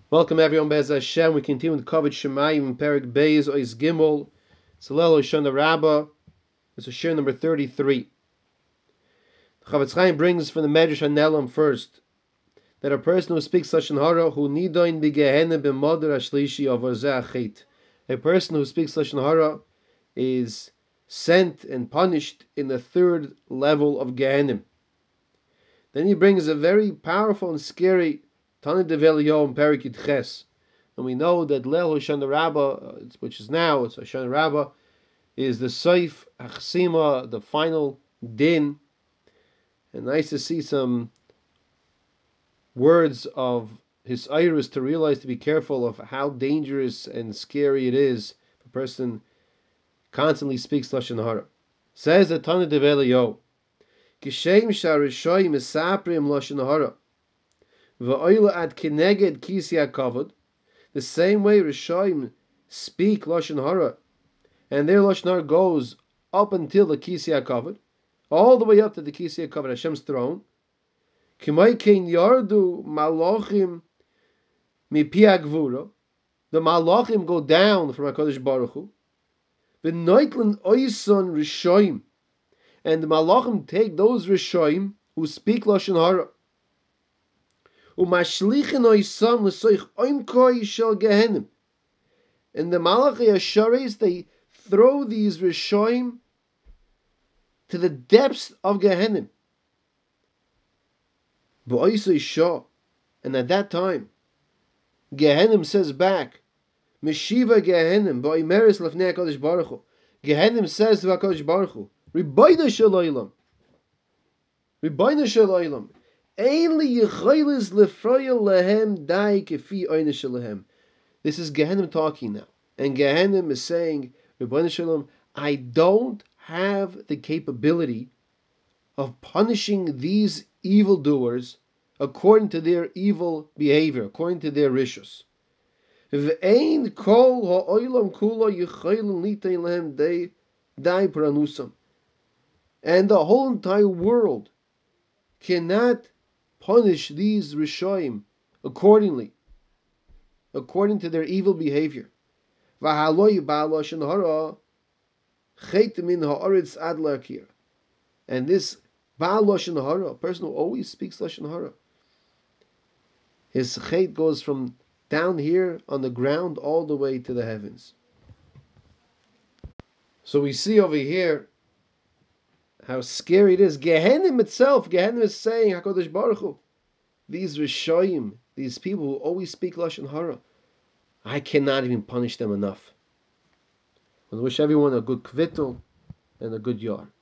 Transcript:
Welcome everyone, Bez Hashem. We continue with Kavod Shemayim, Perik Beis, Ois Gimel, Salel Oshana Rabbah. This is share number 33. The Chavetz Chaim brings from the Medrash HaNelam first, that a person who speaks Lashon Hara, who nidoin b'gehenim b'modar hashlishi of achet. A person who speaks Lashon Hara is sent and punished in the third level of Gehenim. Then he brings a very powerful and scary Tana Devel Yom Perik Yitches. And we know that Leil Hoshana Rabbah, which is now, it's Hoshana Rabbah, is the Seif Achsima, the final din. And nice to see some words of his iris to realize to be careful of how dangerous and scary it is if a person constantly speaks Lashon Hara. Says the Tana Devel Yom, Kishem Sharishoy Misaprim Lashon Hara, V'oila ad Kineged Kisi HaKavod. The same way Rishoyim speak Lashon Hara, and their Lashon Hara goes up until the Kisi HaKavod, all the way up to the Kisi HaKavod, Hashem's throne. Kimay kein yardu malachim mipi hagvura. The malachim go down from HaKadosh Baruch Hu. V'noitlen oison Rishoyim. And the malachim take those Rishoyim who speak Lashon Hara. Umashlichin oisam l'soich oimkoi shel gehenim. And the Malachi Asharis, they throw these Rishoim to the depths of Gehenim. And at that time, Gehenim says back, Meshiva Gehenim, Ba'imeris Lefnei HaKadosh Baruch Hu. Gehenim says to HaKadosh Baruch Hu, Ribayna Shel Olam, Ribayna Shel Olam, Ein li yichaylis lefroya lehem dai kefi oyna shelehem. This is Gehenim talking now. And Gehenim is saying, Ribono Shel Olam, I don't have the capability of punishing these evildoers according to their evil behavior, according to their rishus. V'ein kol ha'olam kula yichaylim litein lehem dai paranusam. And the whole entire world cannot punish these Rishoim accordingly, according to their evil behavior. And this Baal Lashon Hara, a person who always speaks Lashon Hara, his chet goes from down here on the ground all the way to the heavens. So we see over here how scary it is. Gehenim itself, Gehenim is saying, HaKadosh Baruch Hu, these Rishoyim, these people who always speak Lashon Hara, I cannot even punish them enough. I wish everyone a good kvittel and a good yar.